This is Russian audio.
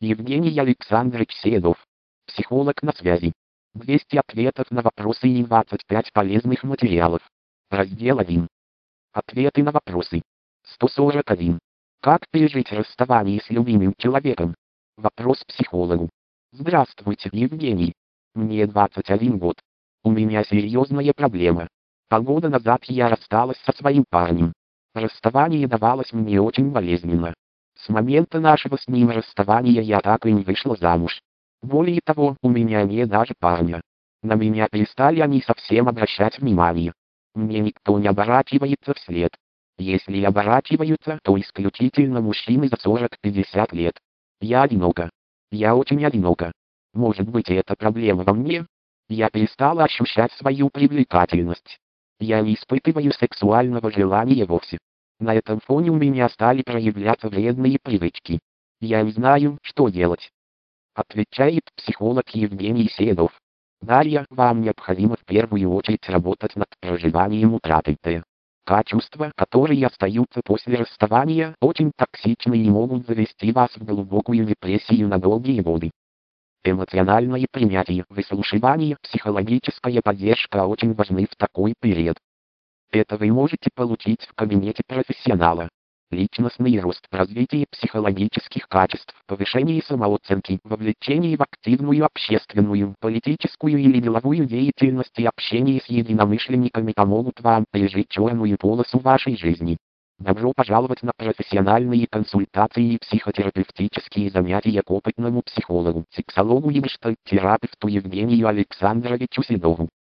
Евгений Александрович Седов. Психолог на связи. 200 ответов на вопросы и 25 полезных материалов. Раздел 1. Ответы на вопросы. 141. Как пережить расставание с любимым человеком? Вопрос психологу. Здравствуйте, Евгений. Мне 21 год. У меня серьезная проблема. Полгода назад я рассталась со своим парнем. Расставание давалось мне очень болезненно. С момента нашего с ним расставания я так и не вышла замуж. Более того, у меня нет даже парня. На меня перестали они совсем обращать внимание. Мне никто не оборачивается вслед. Если и оборачиваются, то исключительно мужчины за 40-50 лет. Я одинока. Я очень одинока. Может быть, это проблема во мне? Я перестала ощущать свою привлекательность. Я не испытываю сексуального желания вовсе. На этом фоне у меня стали проявляться вредные привычки. Я не знаю, что делать. Отвечает психолог Евгений Седов. Дарья, вам необходимо в первую очередь работать над проживанием утраты качества, которые остаются после расставания, очень токсичны и могут завести вас в глубокую депрессию на долгие годы. Эмоциональное принятие, выслушивание, психологическая поддержка очень важны в такой период. Это вы можете получить в кабинете профессионала. Личностный рост, развитие психологических качеств, повышение самооценки, вовлечение в активную общественную, политическую или деловую деятельность и общение с единомышленниками помогут вам пережить черную полосу вашей жизни. Добро пожаловать на профессиональные консультации и психотерапевтические занятия к опытному психологу, сексологу и гештальт-терапевту Евгению Александровичу Седову.